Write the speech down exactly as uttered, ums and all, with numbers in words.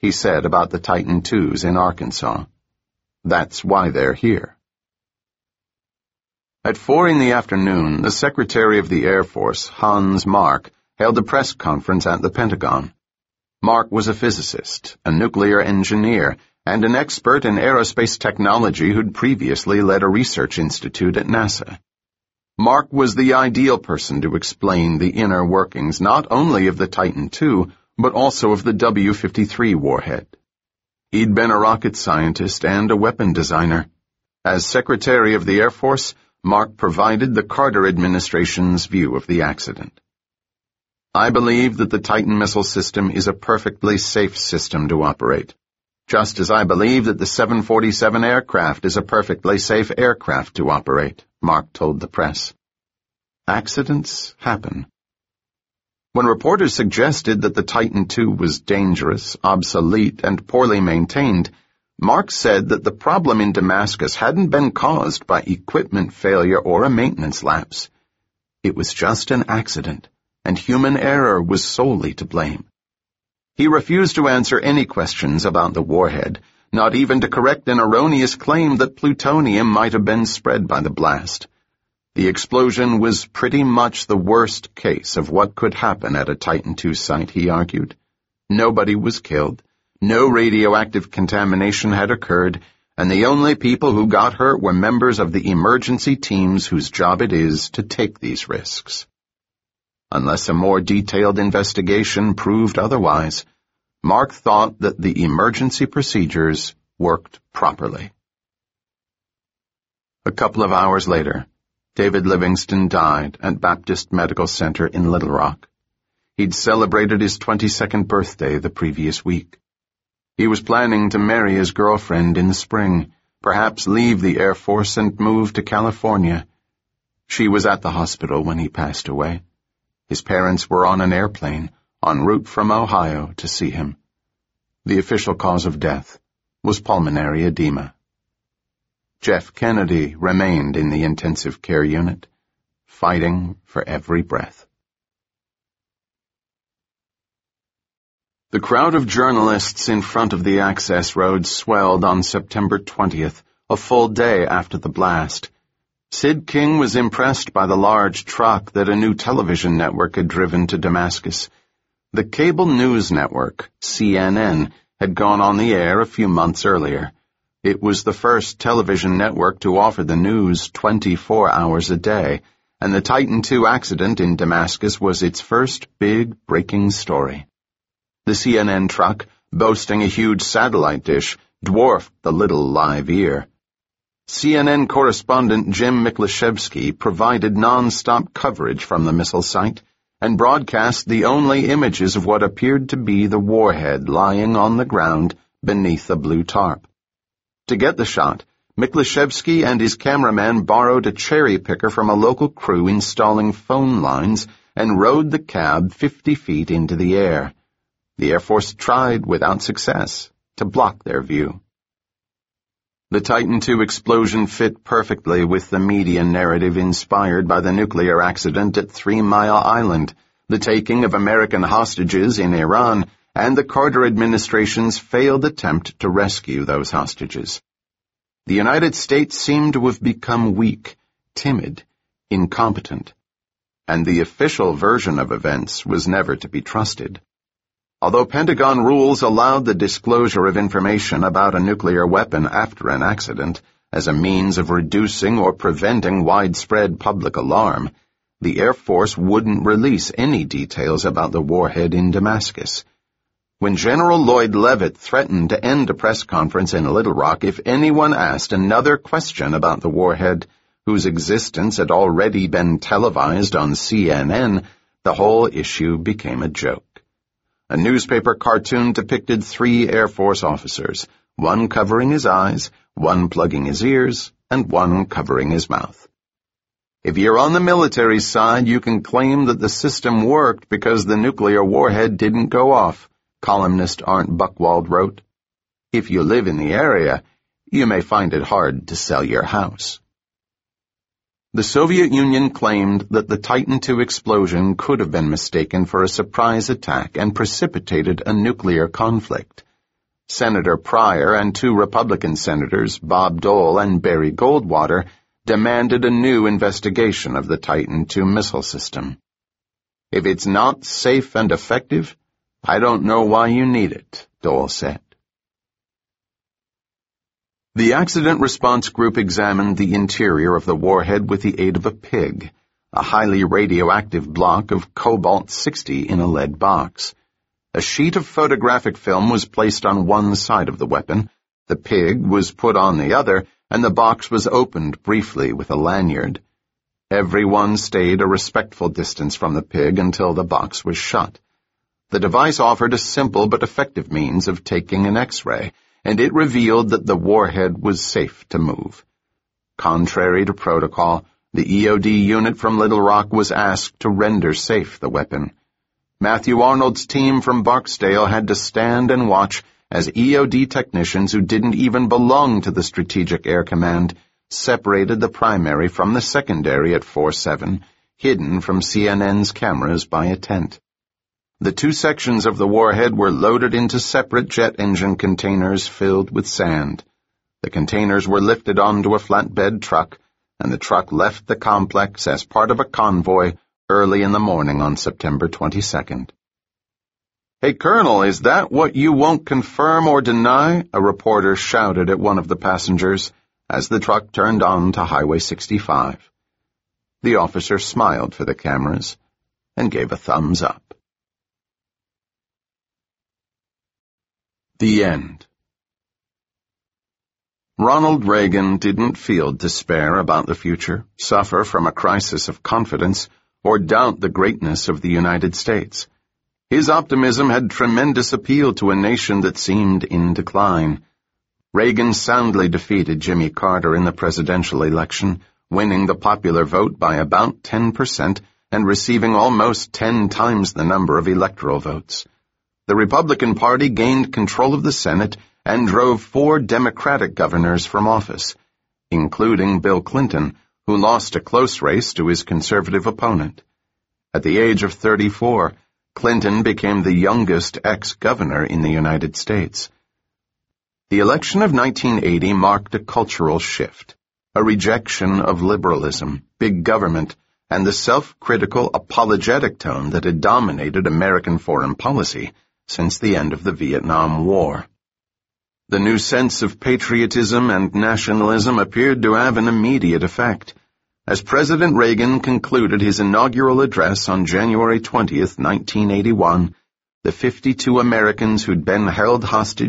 he said about the Titan twos in Arkansas. That's why they're here. At four in the afternoon, the Secretary of the Air Force, Hans Mark, held a press conference at the Pentagon. Mark was a physicist, a nuclear engineer, and an expert in aerospace technology who'd previously led a research institute at NASA. Mark was the ideal person to explain the inner workings not only of the Titan two, but also of the W fifty-three warhead. He'd been a rocket scientist and a weapon designer. As Secretary of the Air Force, Mark provided the Carter administration's view of the accident. I believe that the Titan missile system is a perfectly safe system to operate, just as I believe that the seven forty-seven aircraft is a perfectly safe aircraft to operate, Mark told the press. Accidents happen. When reporters suggested that the Titan two was dangerous, obsolete, and poorly maintained, Mark said that the problem in Damascus hadn't been caused by equipment failure or a maintenance lapse. It was just an accident, and human error was solely to blame. He refused to answer any questions about the warhead, not even to correct an erroneous claim that plutonium might have been spread by the blast. The explosion was pretty much the worst case of what could happen at a Titan two site, he argued. Nobody was killed, no radioactive contamination had occurred, and the only people who got hurt were members of the emergency teams whose job it is to take these risks. Unless a more detailed investigation proved otherwise, Mark thought that the emergency procedures worked properly. A couple of hours later, David Livingston died at Baptist Medical Center in Little Rock. He'd celebrated his twenty-second birthday the previous week. He was planning to marry his girlfriend in the spring, perhaps leave the Air Force and move to California. She was at the hospital when he passed away. His parents were on an airplane, en route from Ohio to see him. The official cause of death was pulmonary edema. Jeff Kennedy remained in the intensive care unit, fighting for every breath. The crowd of journalists in front of the access road swelled on September twentieth, a full day after the blast. Sid King was impressed by the large truck that a new television network had driven to Damascus. The cable news network, C N N, had gone on the air a few months earlier. It was the first television network to offer the news twenty-four hours a day, and the Titan two accident in Damascus was its first big breaking story. The C N N truck, boasting a huge satellite dish, dwarfed the little live ear. C N N correspondent Jim Miklaszewski provided non-stop coverage from the missile site and broadcast the only images of what appeared to be the warhead lying on the ground beneath a blue tarp. To get the shot, Miklaszewski and his cameraman borrowed a cherry picker from a local crew installing phone lines and rode the cab fifty feet into the air. The Air Force tried, without success, to block their view. The Titan two explosion fit perfectly with the media narrative inspired by the nuclear accident at Three Mile Island, the taking of American hostages in Iran, and the Carter administration's failed attempt to rescue those hostages. The United States seemed to have become weak, timid, incompetent, and the official version of events was never to be trusted. Although Pentagon rules allowed the disclosure of information about a nuclear weapon after an accident as a means of reducing or preventing widespread public alarm, the Air Force wouldn't release any details about the warhead in Damascus. When General Lloyd Leavitt threatened to end a press conference in Little Rock if anyone asked another question about the warhead, whose existence had already been televised on C N N, the whole issue became a joke. A newspaper cartoon depicted three Air Force officers, one covering his eyes, one plugging his ears, and one covering his mouth. If you're on the military side, you can claim that the system worked because the nuclear warhead didn't go off, columnist Arndt Buchwald wrote. If you live in the area, you may find it hard to sell your house. The Soviet Union claimed that the Titan two explosion could have been mistaken for a surprise attack and precipitated a nuclear conflict. Senator Pryor and two Republican senators, Bob Dole and Barry Goldwater, demanded a new investigation of the Titan two missile system. "If it's not safe and effective, I don't know why you need it," Dole said. The Accident Response Group examined the interior of the warhead with the aid of a pig, a highly radioactive block of cobalt sixty in a lead box. A sheet of photographic film was placed on one side of the weapon, the pig was put on the other, and the box was opened briefly with a lanyard. Everyone stayed a respectful distance from the pig until the box was shut. The device offered a simple but effective means of taking an X-ray, and it revealed that the warhead was safe to move. Contrary to protocol, the E O D unit from Little Rock was asked to render safe the weapon. Matthew Arnold's team from Barksdale had to stand and watch as E O D technicians who didn't even belong to the Strategic Air Command separated the primary from the secondary at four seven, hidden from C N N's cameras by a tent. The two sections of the warhead were loaded into separate jet engine containers filled with sand. The containers were lifted onto a flatbed truck, and the truck left the complex as part of a convoy early in the morning on September twenty-second. "Hey, Colonel, is that what you won't confirm or deny?" a reporter shouted at one of the passengers as the truck turned on to Highway sixty-five. The officer smiled for the cameras and gave a thumbs up. The end. Ronald Reagan didn't feel despair about the future, suffer from a crisis of confidence, or doubt the greatness of the United States. His optimism had tremendous appeal to a nation that seemed in decline. Reagan soundly defeated Jimmy Carter in the presidential election, winning the popular vote by about ten percent and receiving almost ten times the number of electoral votes. The Republican Party gained control of the Senate and drove four Democratic governors from office, including Bill Clinton, who lost a close race to his conservative opponent. At the age of thirty-four, Clinton became the youngest ex-governor in the United States. The election of nineteen eighty marked a cultural shift, a rejection of liberalism, big government, and the self-critical, apologetic tone that had dominated American foreign policy since the end of the Vietnam War. The new sense of patriotism and nationalism appeared to have an immediate effect. As President Reagan concluded his inaugural address on January twentieth, nineteen eighty-one, the fifty-two Americans who'd been held hostage